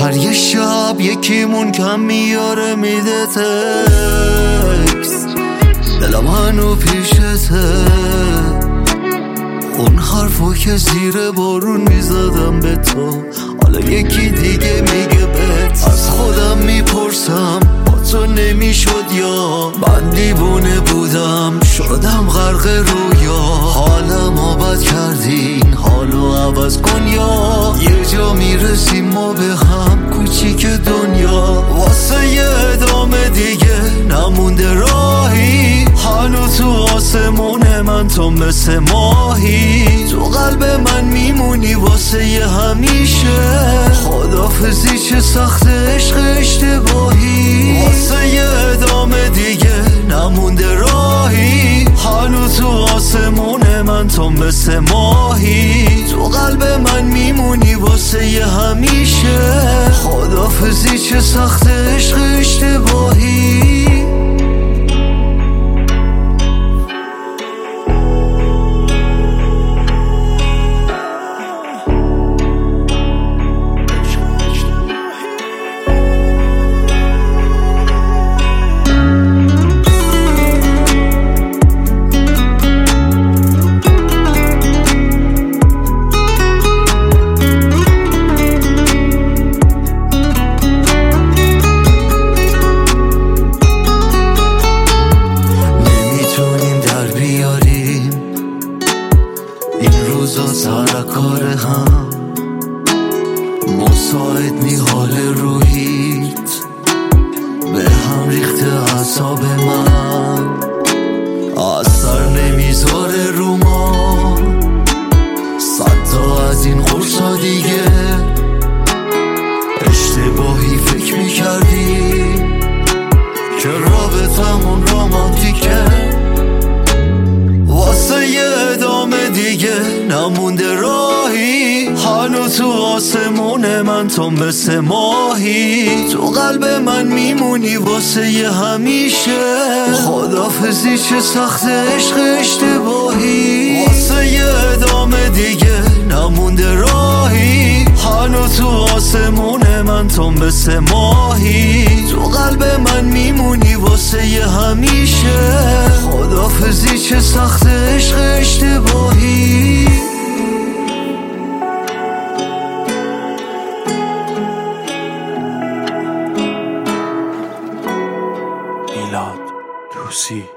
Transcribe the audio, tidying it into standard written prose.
هر یه شب یکیمون کم میاره میده تکست، دلم هنو پیشته، اون حرفو که زیر بارون میزدم به تو حالا یکی دیگه میگه بهت. از خودم میپرسم با تو نمیشد یا من دیوونه بودم شدم غرق رویا. حالمو بد کردین حالو عوض کن یا یه جا میرسیم ما به هم کوچیک دنیا. واسه یه ادامه دیگه نمونده راهی، هنو تو آسمون من تو مثل ماهی، تو قلب من میمونی واسه یه همیشه. خدافزی چه سخت عشق اشتباهی، واسه یه ادامه دیگه نمونده راهی، هنو تو آسمون من تو مثل ماهی، تو قلب من میمونی واسه یه همیشه. خدافزی چه سخت عشق اشتباهی. این روزا سر کار هم مساعد نی حال روحیت، به هم ریخته اعصاب من، اثر نمیذاره رو ما. صد تا از این قرصا دیگه اشتباهی فکر میکردیم که رابطمون رمانتیکه. واسه یه ادامه دیگه نمونده راهی، هنو تو آسمون من تو مثل ماهی، تو قلب من میمونی واسه یه همیشه. خدافزی چه سخت عشق اشتباهی، واسه یه ادامه دیگه نمونده راهی، هنو تو آسمون من تو مثل ماهی، تو قلب من میمونی واسه یه همیشه. خدافزی چه سخت عشق اشتباهی. میلاد توسی